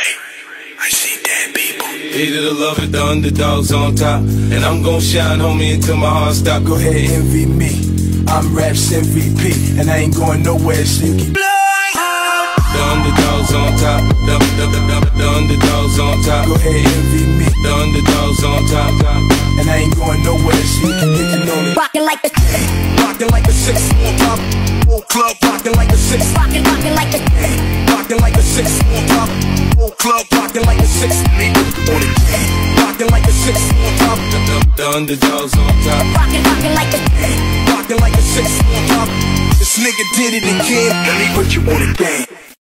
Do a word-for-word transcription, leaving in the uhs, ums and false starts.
I see dead people. Either the love it, the underdogs on top. And I'm gon' shine, homie, until my heart stop. Go ahead, envy me. I'm Raps M V P, and I ain't going nowhere, so you keep the underdogs on top. The, the, the, the, the underdogs on top. Go ahead, envy me. The underdogs on top. And I ain't going nowhere, so you keep hitting on me. Rockin' like the Rockin' like a six on top. Whole club rockin' like a six. Rockin', rockin' like the Rockin' like a six on top. Whole club rockin' like a six. Rockin' like a six on top. The, the, the underdogs on top. Rockin', rockin' like the Rockin' like a six on top. This nigga did it again, but you want it again.